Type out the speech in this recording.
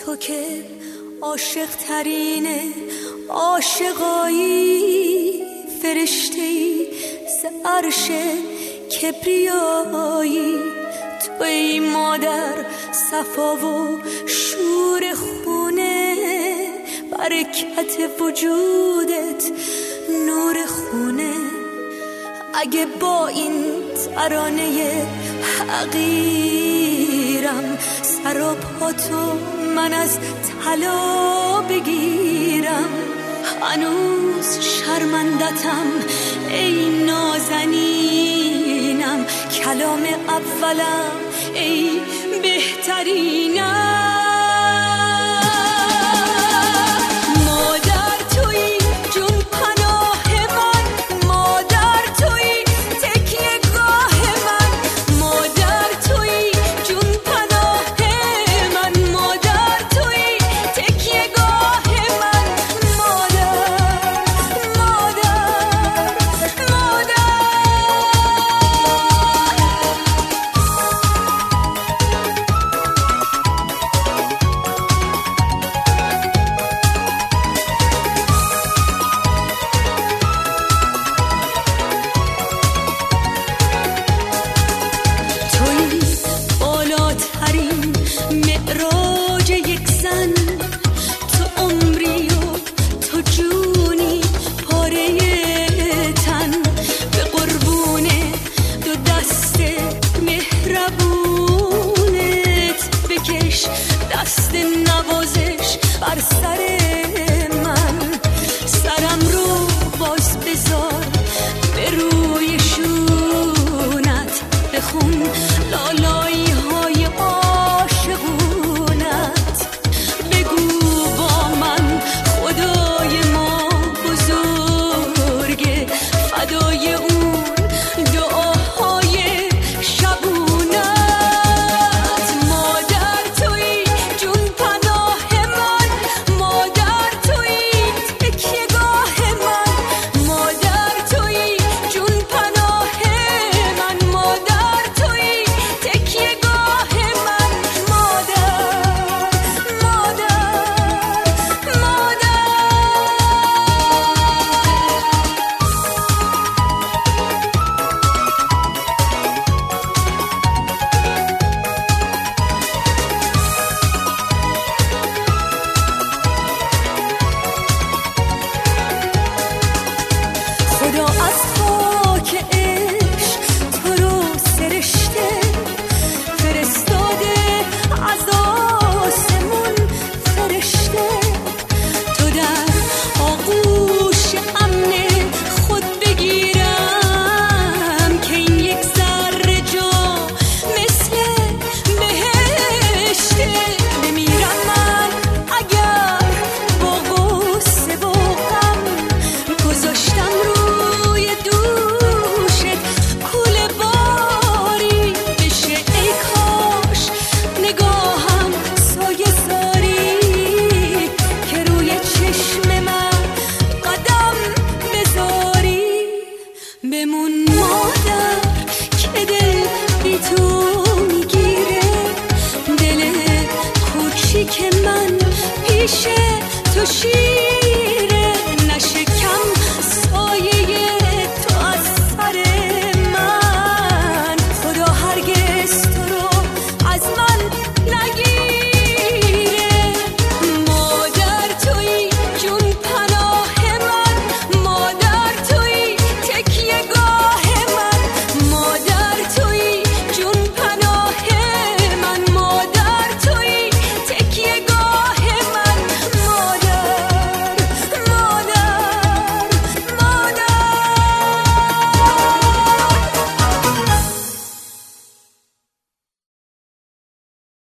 تو که عاشق ترین عاشقایی، فرشته‌ای ز عرش کبریایی، تو ای مادر صفا و شور خونه، برکت وجودت نور خونه. اگه با این ترانه حقیرم سر و پاتو من از طلا بگیرم، هنوز شرمندتم ای نازنینم، کلام اولم ای بهترینم. دست نوازش بر سر من، سرم رو باز بذار به روی شونت، بخون لالایی های عاشقونت، بگو با من خدای ما بزرگه، فدای اون دعاهای بمون مادر که دل بی تو میگیره، دل کوچیک من پیش تو شیر